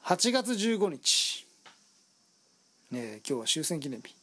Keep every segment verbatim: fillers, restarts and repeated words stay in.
はちがつじゅうごにち、えー、今日は終戦記念日、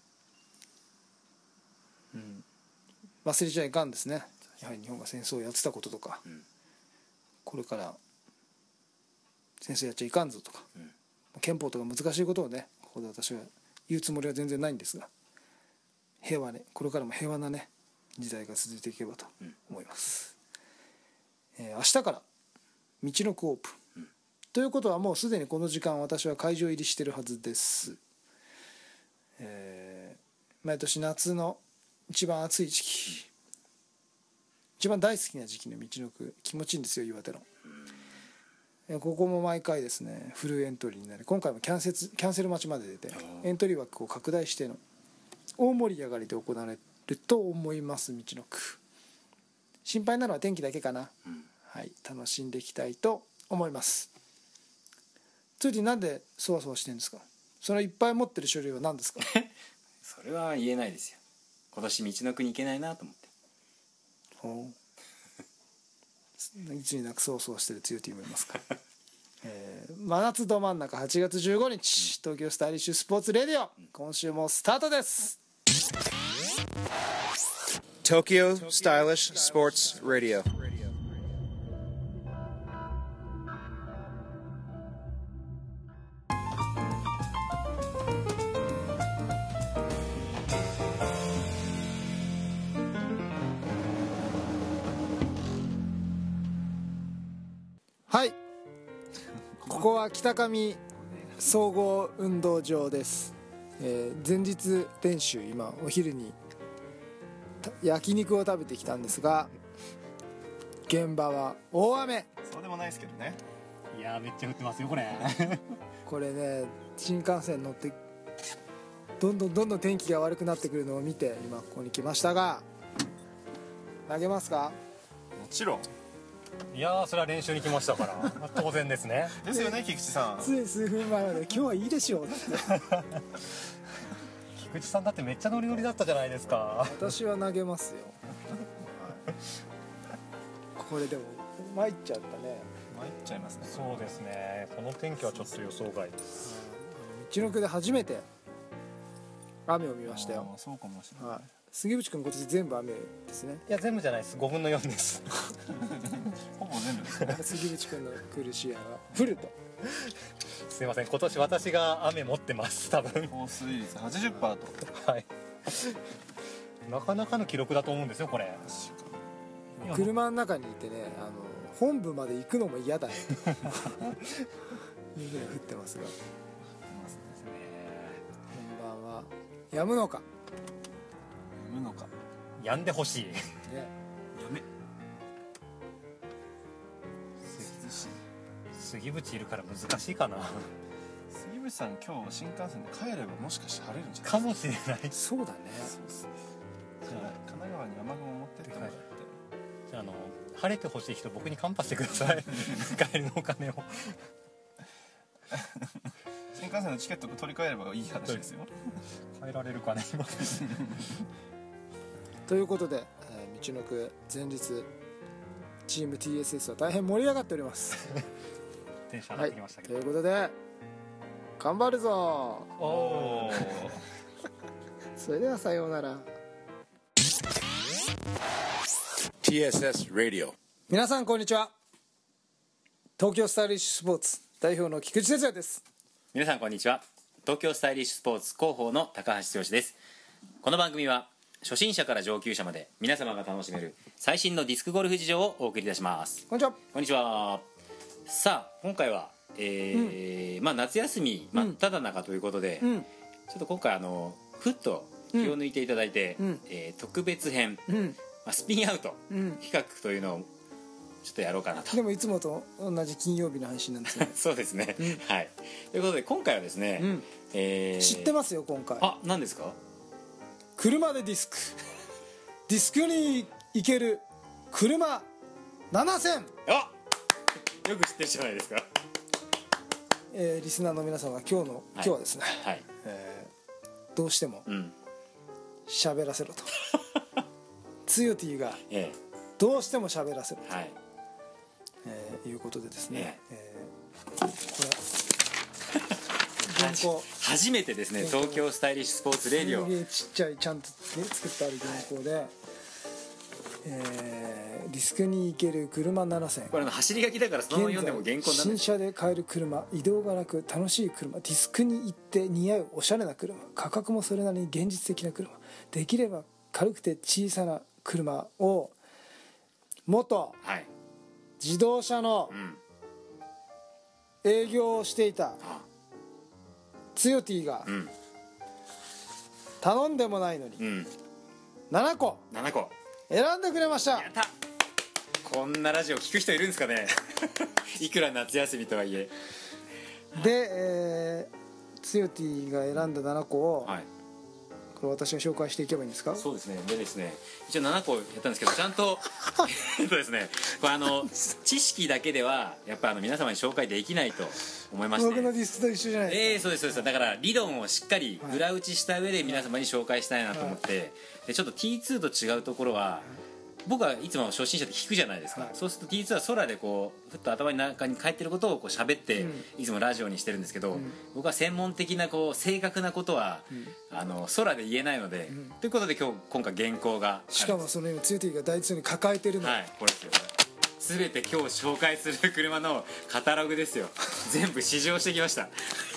うんうん、忘れちゃいかんですね。やはり日本が戦争をやってたこととか、うん、これから戦争やっちゃいかんぞとか、うん、憲法とか難しいことをねここで私は言うつもりは全然ないんですが、平和ね、これからも平和なね時代が続いていけばと思います、うんえー、明日からみちのくオープン、うん、ということはもうすでにこの時間私は会場入りしてるはずです、えー、毎年夏の一番暑い時期、一番大好きな時期のみちのく気持ちいいんですよ、岩手の。ここも毎回ですねフルエントリーになり、今回もキャンセルキャンセル待ちまで出てエントリー枠を拡大しての大盛り上がりで行われると思います。みちのく心配なのは天気だけかな、うん、はい、楽しんでいきたいと思います。ついてなんでそわそわしてるんですか？そのいっぱい持ってる書類は何ですか？ それは言えないですよ。今年みちのくに行けないなと思って。 ほういつになくそうそうしてる強いと思いますか、えー、真夏ど真ん中はちがつじゅうごにち、東京スタイリッシュスポーツレディオ、今週もスタートです。 Tokyo Stylish Sports Radio。 はい、ここは北上総合運動場です、えー、前日練習、今お昼に焼肉を食べてきたんですが、現場は大雨。 そうでもないですけどね。 いやーめっちゃ降ってますよこれこれね、新幹線乗ってどんどんどんどん天気が悪くなってくるのを見て今ここに来ましたが、投げますか？ もちろん。 いやーそれは練習に来ましたから当然ですね。 ですよね菊池さん。 つい数分前まで今日はいいでしょうって菊池さんだってめっちゃノリノリだったじゃないですか。 私は投げますよこれでも参っちゃったね。 参っちゃいますね。 そうですね、この天気はちょっと予想外です。 みちのくで初めて雨を見ましたよ。 あ、そうかもしれない、はい、 杉渕君今年全部雨ですね。 いや全部じゃないです、ごぶんのよんですほぼ全部ですね杉渕君の来る試合はフルとすいません、今年私が雨持ってます多分。 降水率 はちじゅっパーセントとはいなかなかの記録だと思うんですよこれ。 車の中にいてね、あの本部まで行くのも嫌だよいうぐらい降ってますが、本番は止むのか止むのか止んでほしい、ね、 やめ杉渕いるから難しいかな。 杉渕さん今日新幹線で帰ればもしかして晴れるんじゃないかもしれない。 そうだね。 そうですね。じゃあ神奈川に雨雲持ってってもらって、 じゃあ、あの晴れてほしい人僕にカンパしてください帰りのお金を新幹線のチケット取り替えればいい話ですよ変えられるかね今ということで、えー、みちのく前日チーム ティーエスエス は大変盛り上がっておりますテンション上がってきましたけど、 はい、ということで頑張るぞ。 おそれではさようなら。 ティーエスエス Radio。 皆さんこんにちは。東京スタイリッシュスポーツ代表の菊池哲也です。 皆さんこんにちは。東京スタイリッシュスポーツ広報の高橋剛です。この番組は初心者から上級者まで皆様が楽しめる最新のディスクゴルフ事情をお送りいたします。 こんにちは。 こんにちは。さあ今回は、えーうんまあ、夏休み真っ只中ということで、うん、ちょっと今回あのふっと気を抜いていただいて、うんえー、特別編、うんまあ、スピンアウト企画というのをちょっとやろうかなと。 でもいつもと同じ金曜日の配信なんですよねそうですね、うん、はい。ということで今回はですね、うんえー、知ってますよ今回。 あ、何ですか？ 車でディスクディスクに行ける車ななせん。 あ、よく知ってるじゃないですか。 えー、リスナーの皆さんは今日の、はい、今日はですね、はいえー、どうしても喋、うん、らせろとつよティがどうしても喋らせろと、はいえー、いうことでですね、えーえー、これ稿初めてですね、東京スタイリッシュスポーツレディオ。 すげえちっちゃいちゃんと、ね、作ってある原稿で、えー、ディスクに行ける車ななせん、 これあの走り書きだからそのまま読んでも原稿になる。 新車で買える車、移動が楽楽しい車、ディスクに行って似合うおしゃれな車、価格もそれなりに現実的な車、できれば軽くて小さな車を元はい自動車のうん営業をしていたあツヨティがうん頼んでもないのにうんななこななこ選んでくれました。 やった。こんなラジオ聞く人いるんですかねいくら夏休みとはいえ。 で、えー、ツヨティが選んだななこを、 はい、 これ私が紹介していけばいいんですか。 そうですね。でですね、一応ななこやったんですけど、ちゃんとえっとですね、これあの知識だけではやっぱあの皆様に紹介できないと思いまして、 僕のディスクと一緒じゃないですか。 えー、そうですそうです。だから理論をしっかり裏打ちした上で皆様に紹介したいなと思って、でちょっと ティーツー と違うところは、僕はいつも初心者で聞くじゃないですか、はい、そうすると ティーツー は空でこうふっと頭の中に返ってることをこう喋って、うん、いつもラジオにしてるんですけど、うん、僕は専門的なこう正確なことは、うん、あの空で言えないので、うん、ということで今日今回原稿がしかもその今ツヨティが第一に抱えてるの、 はい、これですよ。全て今日紹介する車のカタログですよ。全部試乗してきました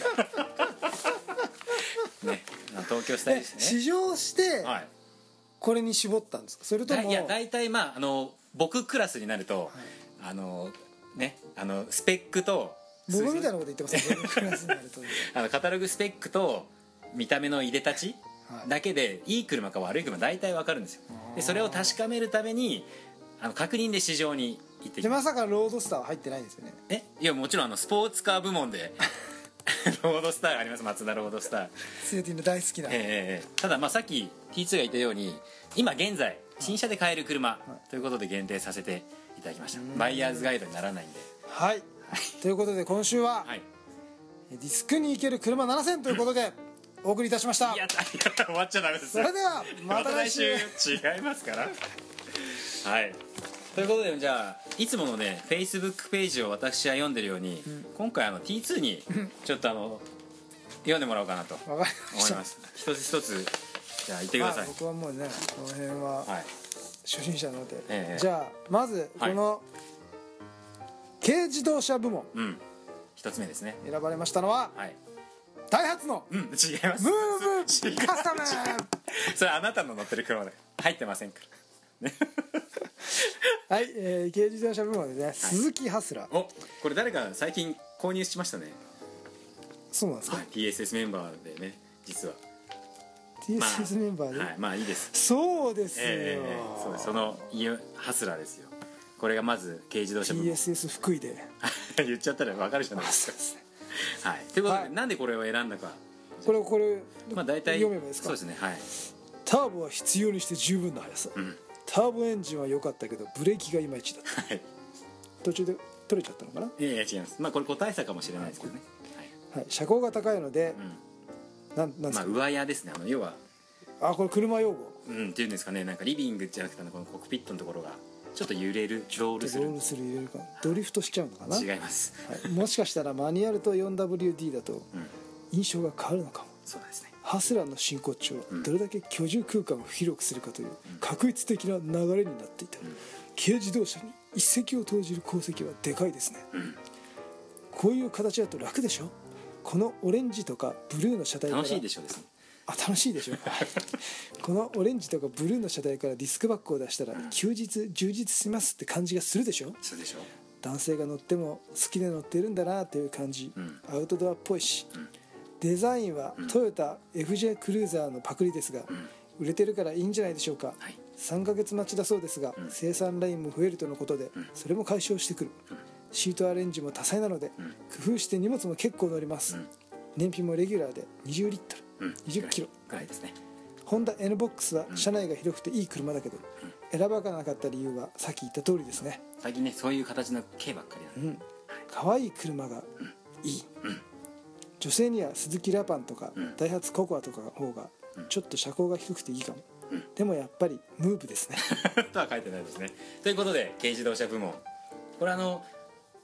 ね、東京スタイリッシュね。 試乗して、 はい、 これに絞ったんですか。それともいや大体まああの僕クラスになると、はい、あのねあのスペックと僕みたいなこと言ってますね僕クラスになるとあのカタログスペックと見た目のいでたちだけで、いい車か悪い車大体分かるんですよ。でそれを確かめるためにあの確認で試乗に行ってきます。 まさかロードスターは入ってないんですよね。 えいやもちろんあのスポーツカー部門でロードスターがあります。マツダロードスター、 ツヨティの大好きな、 えー、ただまあさっき ティーツー が言ったように今現在新車で買える車ということで限定させていただきました。バイヤーズガイドにならないんで、 はい、はい、ということで今週は、はい、ディスクに行ける車ななせんということでお送りいたしました。 いや終わっちゃダメです。 それではまた来週違いますからはいということで、じゃあいつものね Facebook ページを私は読んでるように、うん、今回あの ティーツー にちょっとあの読んでもらおうかなと思います。一つ一つじゃあ言ってください。 僕はもうねこの辺は初心者なので、 ええ、 じゃあまずこの軽自動車部門、 うん、一つ目ですね。 選ばれましたのは、はい、ダイハツの、 うん、違います。ムーブカスタムそれあなたの乗ってる車で入ってませんからはい、えー、軽自動車部門でね、はい、鈴木ハスラー。 おこれ誰か最近購入しましたね。 そうなんですか、 はい、ティーエスエス メンバーでね実はティーエスエス メンバーで、 まあ、はい、まあいいです。 そうですよ、 えー、そうです。そのハスラーですよ。これがまず軽自動車部門ティーエスエス 福井で言っちゃったら分かるじゃないですか。そうですね。はい、ということで、はい、なんでこれを選んだかこれこれ、 まあ、大体読めばいいですか。 そうですね、はい。 ターボは必要にして十分な速さ、うん、ターボエンジンは良かったけどブレーキがいまいちだった、はい、途中で取れちゃったのかな。 いやいや違います。まあこれ個体差かもしれないですけどね、 はいはい、車高が高いので、うん、なんなんですか、 まあ、上屋ですね。あの要はあこれ車用語、 うん、っていうんですかね。なんかリビングじゃなくてこのコックピットのところがちょっと揺れる、ロールするロールする揺れるかドリフトしちゃうのかな。 違います、 はい、もしかしたらマニュアルと フォーダブリューディー だと印象が変わるのかも。 そうですね。 ハスラーの真骨頂はどれだけ居住空間を広くするかという確一的な流れになっていた、うん、軽自動車に一石を投じる功績はでかいですね、うん、こういう形だと楽でしょ。このオレンジとかブルーの車体から楽しいでしょですね。 あ楽しいでしょこのオレンジとかブルーの車体からディスクバッグを出したら休日充実しますって感じがするでしょ。 そうでしょ。 男性が乗っても好きで乗ってるんだなという感じ、うん、アウトドアっぽいし、うん、デザインはトヨタ エフジェー クルーザーのパクリですが、うん、売れてるからいいんじゃないでしょうか、はい、さんかげつ待ちだそうですが、うん、生産ラインも増えるとのことで、うん、それも解消してくる、うん、シートアレンジも多彩なので、うん、工夫して荷物も結構乗ります、うん、燃費もレギュラーでにじゅうリットル、うん、にじゅっキロぐらいですね。 ホンダ N ボックスは車内が広くていい車だけど、うん、選ばなかった理由はさっき言った通りですね。 最近ねそういう形の軽ばっかりなんで、うん、 可愛い車がいい、うんうん、女性には鈴木ラパンとか、うん、ダイハツココアとかの方がちょっと車高が低くていいかも、うん、でもやっぱりムーブですねとは書いてないですね。ということで軽自動車部門これあの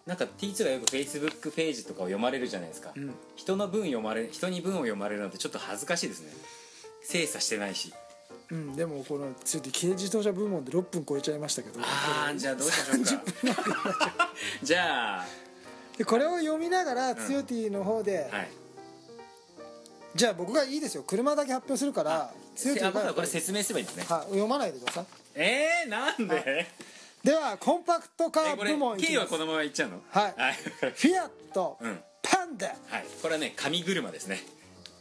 なんか ティーツー がよく Facebook ページとかを読まれるじゃないですか、 うん人の文読まれ人に文を読まれるのってちょっと恥ずかしいですね。精査してないし。 うん、でもこのついて軽自動車部門でろっぷん超えちゃいましたけど、 ああじゃあどうしましょうかじゃあでこれを読みながらつよティの方で、 はいじゃあ僕がいいですよ、車だけ発表するからつよティ僕がはこれ説明すればいいんですね。 はい、読まないでください。 えー、なんでではコンパクトカーえこれ部門いき K ます。 はこのままいっちゃうの？ はいはいフィアット、 うんパンダ、 はい、これはね紙車ですね。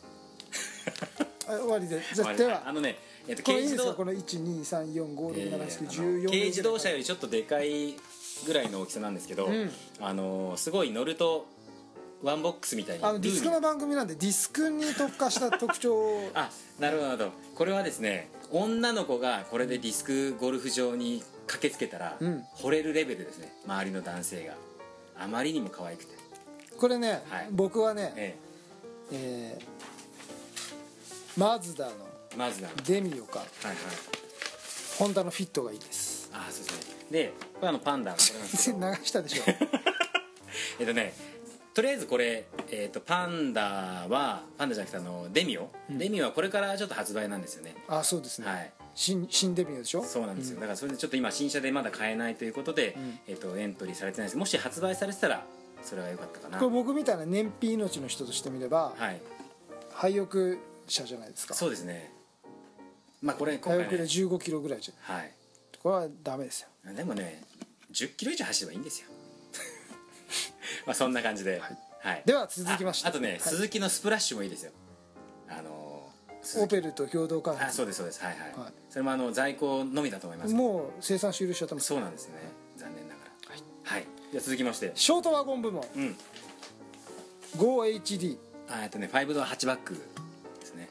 はい終わりで、じゃあではあのね、えっと、 これいい軽自動ですよ、このいちにさんよんごろくななはちきゅうじゅうよん軽自動車よりちょっとでかいぐらいの大きさなんですけど、 うんあのすごい乗るとワンボックスみたいにあのディスクのルーに番組なんでディスクに特化した特徴をあなるほどなるほど。これはですね、女の子がこれでディスクゴルフ場に駆けつけたら、 うん惚れるレベルですね。周りの男性があまりにも可愛くて、 これね、 はい僕はね、 ええーマツダのえ、まずなデミオかはいはいホンダのフィットがいいです。 あそうですね。でこれあのパンダこれなんですけど流したでしょえっとねとりあえずこれ、えー、とパンダはパンダじゃなくてあのデミオ、デミオはこれからちょっと発売なんですよね。 あそうですね、 はい新新デミオでしょ。 そうなんですよ、だからそれでちょっと今新車でまだ買えないということで、 んえー、とエントリーされてないです。もし発売されてたらそれは良かったかな。 これ僕みたいな燃費命の人としてみれば、 はい廃屋車じゃないですか。 そうですね。まあこれ今廃屋で回ね、 じゅうごキロぐらいじゃはいこれはダメですよ。 でもねじゅっキロ以上走ればいいんですよまあそんな感じで、はいでは続きましてああとね、 はい鈴木のスプラッシュもいいですよ。あの鈴木オペルと共同開あ発そうですそうです、はいはい、 はいそれもあの在庫のみだと思いますけど。 もう生産終了しちゃってます。 そうなんですよね、残念ながら。はい、じゃあ続きまして、 ショートワゴン部門うんゴーエイチディー、 あえっとねファイブドアハッチバックですね。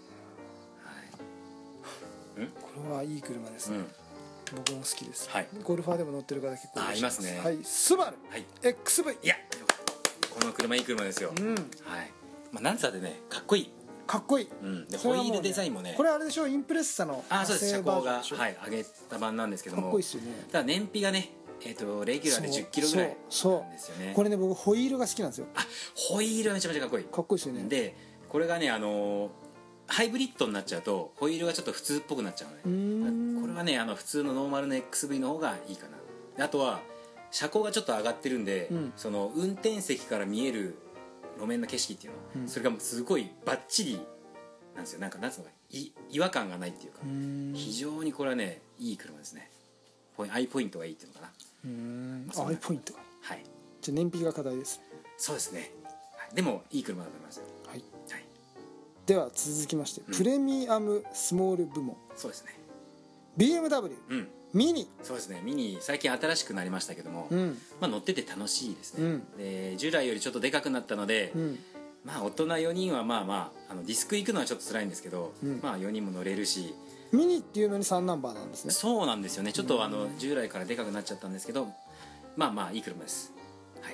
これはいい車ですね、 うん僕も好きです、 はいゴルファーでも乗ってる方結構いらっしゃあいますねはい、スバル、 はいエックスブイ、 いやこの車いい車ですよ、 うんはい、まあ、なんつったってねかっこいい、 かっこいい、 うん、でそれはもうホイールデザインもねこれあれでしょ、インプレッサのあそうです、車高が派生バージョンでしょはい上げた版なんですけども、 かっこいいっすよね。 ただ燃費がねえっ、とレギュラーでじゅっキロぐらいそうなんですよね。 これね僕ホイールが好きなんですよ。 あホイールはめちゃめちゃかっこいい。 かっこいいですよね。 でこれがねあのーハイブリッドになっちゃうとホイールがちょっと普通っぽくなっちゃうのうーんね。これはねあの普通のノーマルの エックスブイ の方がいいかな。であとは車高がちょっと上がってるんで、 うんその運転席から見える路面の景色っていうの、 うんそれがもうすごいバッチリなんですよ。なんかなんつうのかい違和感がないっていうか、 うーん非常にこれはねいい車ですね。ポインアイポイントがいいっていうのかな。 うーんそうアイポイントがはいじゃあ燃費が課題です。 そうですね、はい、でもいい車だと思いますよ。 はい、 はいでは続きまして、 うんプレミアムスモール部門そうですね。 ビーエムダブリューうんミニ、 そうですね。ミニ最近新しくなりましたけども、 うんまあ、乗ってて楽しいですね、 うんで従来よりちょっとでかくなったので、 うんまあ大人よにんはまあまああのディスク行くのはちょっと辛いんですけど、 うんまあよにんも乗れるし、 ミニっていうのにさんナンバーなんですね。 そうなんですよね。ちょっとあの従来からでかくなっちゃったんですけど、まあまあいい車です。はい、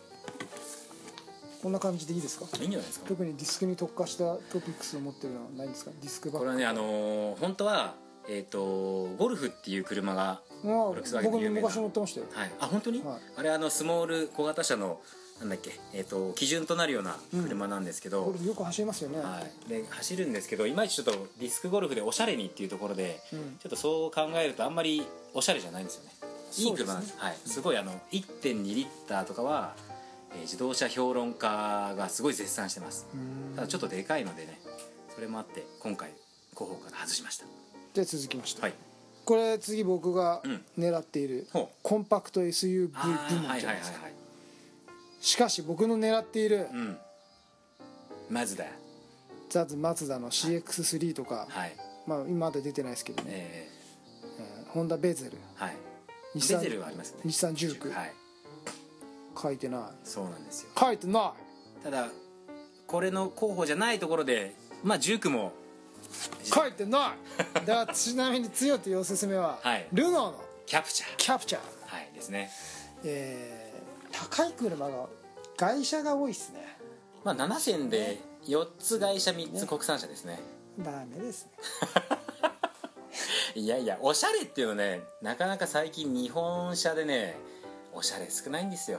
こんな感じでいいですか。 いいんじゃないですか。 特にディスクに特化したトピックスを持ってるのはないんですか。ディスクバッグこれはねあのー本当はえっ、とゴルフっていう車が、 まあフォルクスワーゲンの僕有名な昔乗ってましたよ。 はい、あ本当に、 はいあれあのスモール小型車のなんだっけ、えー、と基準となるような車なんですけど、 ゴルフよく走りますよね。 はい、で走るんですけどいまいちちょっとディスクゴルフでおしゃれにっていうところで、 うんちょっとそう考えるとあんまりおしゃれじゃないんですよね。いい車なんです。 そうですねはい、すごいあの いってんにリッターとかは、えー自動車評論家がすごい絶賛してます。 うーんただちょっとでかいのでね、それもあって今回候補から外しました。 で続きまして、 はい、 これ次僕がうん狙っているほうコンパクト エスユーブイ 部あー門はいはいはいじゃないですか。 はい。 しかし僕の狙っているうん。まずだ。 ザズマツダの シーエックススリー とか、 はい。 まあ今まだ出てないですけどね、 ええーホンダベゼル、 ー、はい。ベ日産ゼルはありますね。 日産ジューク、 はい。 書いてないそうなんですよ。 書いてなただこれの候補じゃないところでまあジュークもい書いてないだからちなみに強っていうおすすめは、 はいルノーのキャプチャーキャプチャー、 はいですね。 えー高い車が外車が多いっすね。 まあななせんでよっつ外車みっつ国産車ですね。 ダメですね。 いやいやおしゃれっていうのねなかなか最近日本車でねおしゃれ少ないんですよ。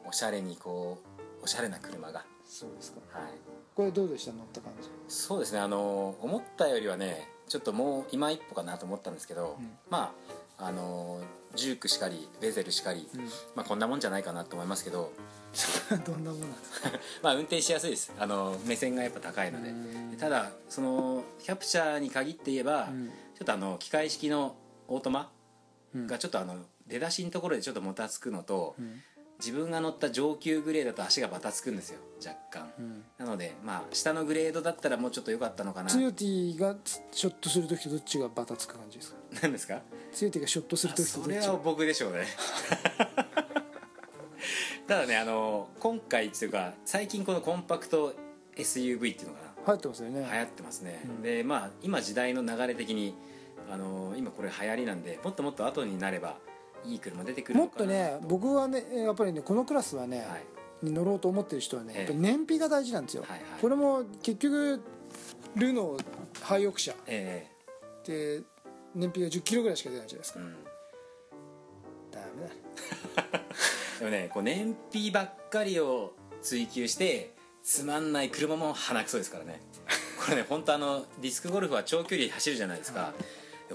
おしゃれにこうおしゃれな車が、 そうですか。 はい、 これどうでした、乗った感じ？ そうですね、あの思ったよりはねちょっともう今一歩かなと思ったんですけど、うん、まああのジュークしかりベゼルしかり、うん、まあこんなもんじゃないかなと思いますけどどんなもんなんですか？ まあ運転しやすいです。あの目線がやっぱ高いので。ただそのキャプチャーに限って言えば、うん、ちょっとあの機械式のオートマがちょっとあの出だしのところでちょっともたつくのと、うん、自分が乗った上級グレードだと足がバタつくんですよ若干、うん、なのでまあ下のグレードだったらもうちょっと良かったのかな。 ツヨティがショットするときとどっちがバタつく感じですか？ 何ですか？ ツヨティがショットするときとどっちが？ それは僕でしょうねただねあの今回っていうか最近このコンパクト エスユーブイ っていうのかな、 流行ってますよね。 流行ってますね、うん、でまあ今時代の流れ的にあの今これ流行りなんでもっともっと後になればいい車出てくるのかな。 もっとね僕はねやっぱりねこのクラスはね、はい、に乗ろうと思ってる人はね、ええ、やっぱ燃費が大事なんですよ、はいはい、これも結局ルノーハイオク車、ええ、で燃費がじゅっキロぐらいしか出ないじゃないですか、うん、ダメだでもねこう燃費ばっかりを追求してつまんない車も鼻くそですからねこれね本当あのディスクゴルフは長距離走るじゃないですか、はい、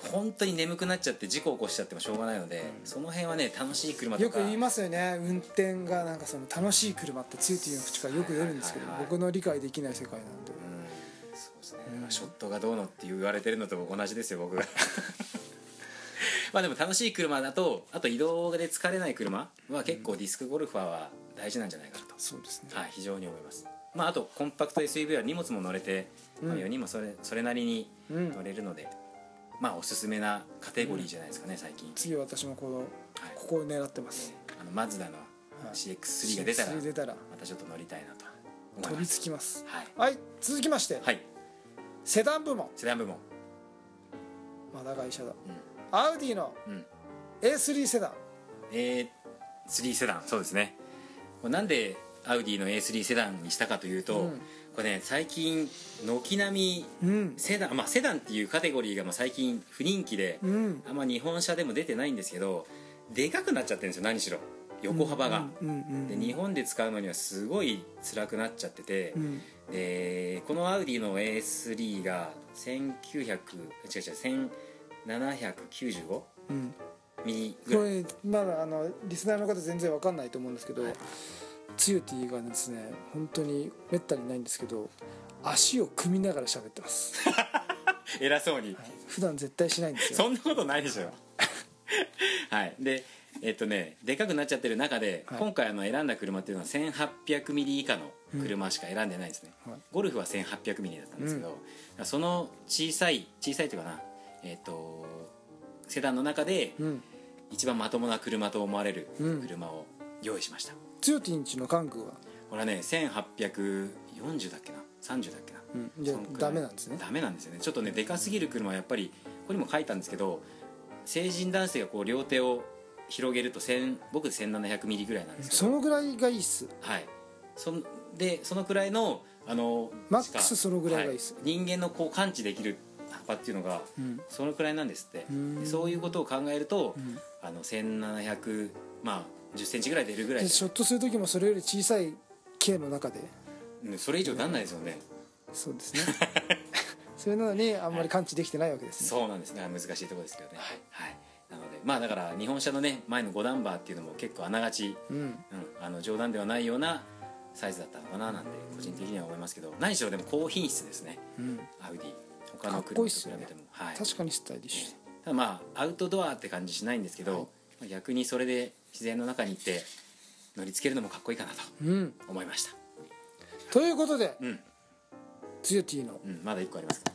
本当に眠くなっちゃって事故起こしちゃってもしょうがないので、うん、その辺はね楽しい車とかよく言いますよね。運転がなんかその楽しい車ってツヨティの口からよく出るんですけど、はいはいはいはい、僕の理解できない世界なんで、 うん、そうですね、うん、ショットがどうのって言われてるのと同じですよ僕がまあでも楽しい車だとあと移動で疲れない車は結構ディスクゴルファーは大事なんじゃないかと、 そうですね、 はい、非常に思います。まあ、あとコンパクト エスユーブイ は荷物も乗れて、まあ、よにんもそれ、それなりに乗れるので、うん、まあおすすめなカテゴリーじゃないですかね、うん、最近。次私もこの、はい、ここを狙ってます、 えー、あのマズダの シーエックススリー が出たら、はい、出たらまたちょっと乗りたいなと思います。 飛びつきます、 はい、 はい、続きまして、はい、セダン部門セダン部門まだ会社だ、うん、アウディの エースリー セダン、 エースリー セダン、そうですね。なんでアウディの エースリー セダンにしたかというと、うん、これね最近軒並みセダン、うん、まあセダンっていうカテゴリーがまあ最近不人気で、うん、あんま日本車でも出てないんですけどでかくなっちゃってるんですよ。何しろ横幅が、で日本で使うのにはすごい辛くなっちゃってて、うん、でこのアウディの エースリー がせんきゅうひゃく違う違うせんななひゃくきゅうじゅうご、うん、ミリぐらい。 これまだあのリスナーの方全然わかんないと思うんですけど、はい、ツヨティがですね本当にめったにないんですけど足を組みながら喋ってます偉そうに、はい、 普段絶対しないんですよ。 そんなことないでしょはいでえっとねでかくなっちゃってる中で、はい、今回あの選んだ車っていうのはせんはっぴゃくミリ以下の車しか選んでないですね、うんはい、ゴルフはせんはっぴゃくミリだったんですけど、うん、その小さい小さいというかなえっとセダンの中で、うん、一番まともな車と思われる車を用意しました。 ツヨティンチの関空はこれはねせんはっぴゃくよんじゅうだっけなさんじゅうだっけな、 うん、じゃあダメなんですね。 ダメなんですよね。ちょっとねでかすぎる車はやっぱりここにも書いたんですけど成人男性がこう両手を広げると僕でせんななひゃくミリぐらいなんですけどそのぐらいがいいっす。 はいそでそのくらいのあのマックスそのぐらいがいいっす、 はい、人間のこう感知できる幅っていうのが、うん、そのくらいなんですって。そういうことを考えると、うん、あのせんななひゃくまあじゅっセンチぐらい出るぐらいでショットする時もそれより小さい径の中で、 うん、それ以上なんないですよね、 うん、そうですねそれなのにあんまり感知できてないわけですね、 はい、そうなんですね。難しいところですけどね、はいはい、なのでまあだから日本車のね前のごダンバーっていうのも結構あながち、うんうん、あの冗談ではないようなサイズだったのかななんて個人的には思いますけど、何しろでも高品質ですね、うん、アウディ他の車と比べても、 ねはい、確かにスタイリッシュ、 ただまあアウトドアって感じしないんですけど、はい、逆にそれで自然の中に行って乗りつけるのもかっこいいかなと思いました、 うん、ということで、うん、ツヨティの、 うん、まだいっこありますか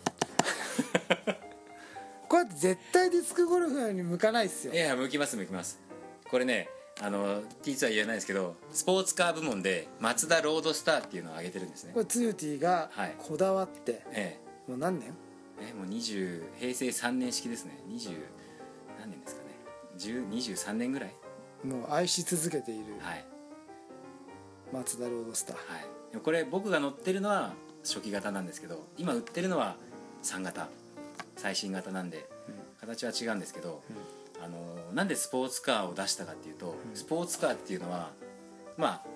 こうやって絶対ディスクゴルフに向かないっすよ。 いや向きます向きます。これねあの ティーツー は言えないですけどスポーツカー部門でマツダロードスターっていうのを挙げてるんですね。 これツヨティがこだわって、はいええ、もう何年えもうにじゅうへいせいさんねん式ですね。にじゅう何年ですかねにじゅうさんねんぐらいもう愛し続けている、はい、マツダロードスター、 はい、これ僕が乗ってるのは初期型なんですけど今売ってるのはさん型最新型なんで、うん、形は違うんですけど、うん、あのなんでスポーツカーを出したかっていうと、うん、スポーツカーっていうのはまあ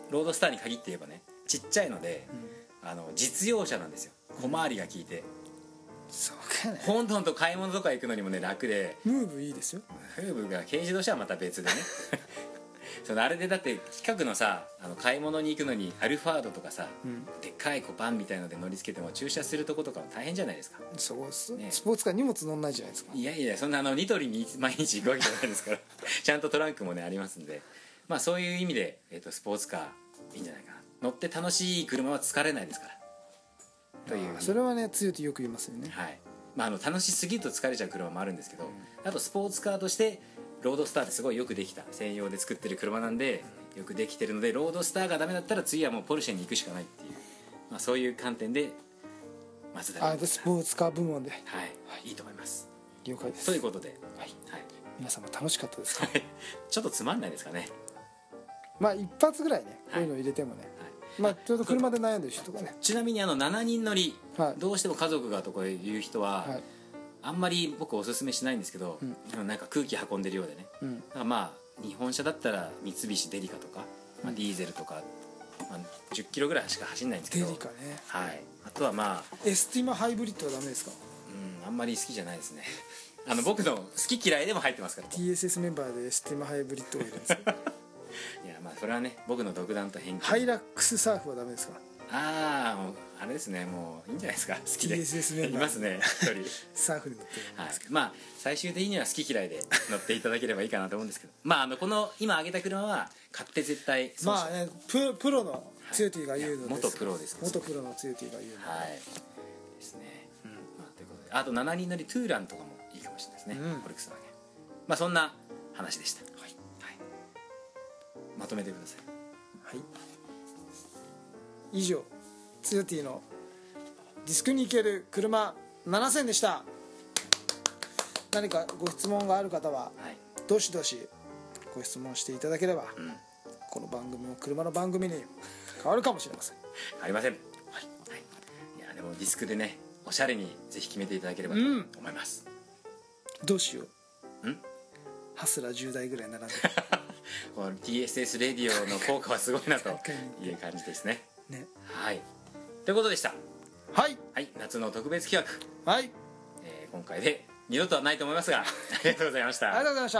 ロードスターに限って言えばねちっちゃいので、うん、あの実用車なんですよ。小回りが効いて、 そうかね、 ほんとほんと買い物とか行くのにもね楽で、 ムーブいいですよ。 ムーブが軽自動車はまた別でねそのあれでだって近くのさあの買い物に行くのにアルファードとかさ、うん、でっかいコパンみたいので乗り付けても駐車するとことかも大変じゃないですか。 そうです、ね、スポーツカー荷物乗んないじゃないですか。 いやいやそんなあのニトリに毎日行くわけじゃないですからちゃんとトランクもねありますんで、まあそういう意味で、えー、とスポーツカーいいんじゃないかな。乗って楽しい車は疲れないですからという。 それはね強いとよく言いますよね。 はい、まあ、あの楽しすぎると疲れちゃう車もあるんですけど、うん、あとスポーツカーとしてロードスターってすごいよくできた専用で作ってる車なんで、よくできてるのでロードスターがダメだったら次はもうポルシェに行くしかないっていう、まあ、そういう観点でマツダあスポーツカー部門で、はいはい、いいと思います。 了解です。 ということで、 はいはい、皆さんも楽しかったですか？ ちょっとつまんないですかね。 まあ一発ぐらいねこういうの入れてもね、はいまあ、ちょうど車で悩んでる人とかね。 ちなみにあのしちにん乗り、 はい、 どうしても家族がとかいう人は、はい、あんまり僕おすすめしないんですけど、うん、なんか空気運んでるようでね、うん、だからまあ日本車だったら三菱デリカとか、まあ、ディーゼルとか、まあ、じゅっキロぐらいしか走んないんですけど、 デリカね、 はい、あとはまあエスティマハイブリッドはダメですか？ うんあんまり好きじゃないですねあの僕の好き嫌いでも入ってますからティーエスエス メンバーでエスティマハイブリッドがいるんですよいやまあそれはね僕の独断と偏見。 ハイラックスサーフはダメですか？ ああもうあれですねもういいんじゃないですか好きでティーエスエス メンバーいますね一人サーフに乗ってるんですけど、 はい、まあ最終的には好き嫌いで乗っていただければいいかなと思うんですけどまああのこの今挙げた車は買って絶対損まあね プ, プロのツヨティが言うのです、 はい、元プロです元プロのツヨティが言うのはいですね、うんまあ、ということであとしちにん乗りトゥーランとかもいいかもしれないですね、うん、フォルクスワーゲン。まあそんな話でした、はいはい、まとめてください。 はい以上ツヨティのディスクに行ける車ななせんでした。何かご質問がある方は、はい、どしどしご質問していただければ、うん、この番組も車の番組に変わるかもしれませんありません、はいはい、いやでもディスクでねおしゃれにぜひ決めていただければと思います、 うん、どうしよう。んハスラーじゅうだいぐらい並んでこの ティーエスエス レディオの効果はすごいなという感じですねねはいということでした。 はい、 はい、夏の特別企画、はいえー、今回で二度とはないと思いますがありがとうございました。 ありがとうございました。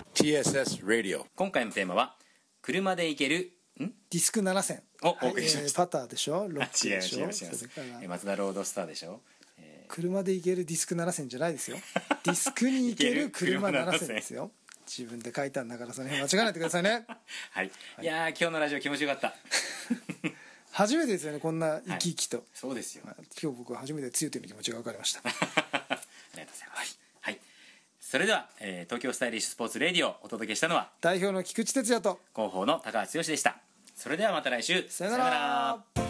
ティーエスエス Radio。 今回のテーマは車で行けるんディスクななせんをお送りしました、 はいえー、パターでしょロックでしょ。 違います違います違います。マツダロードスターでしょ、 えー、車で行けるディスクななせんじゃないですよディスクに行ける車ななせんですよ自分で書いたんだからその辺間違えないでくださいねはい、はい、いやー今日のラジオ気持ちよかった初めてですよねこんな生き生きと、はい、 そうですよ、 今日僕は初めて強いという気持ちが分かりましたありがとうございます、はいはい、それでは、えー、東京スタイリッシュスポーツレディオをお届けしたのは代表の菊池哲也と広報の高橋剛でした。それではまた来週さよなら。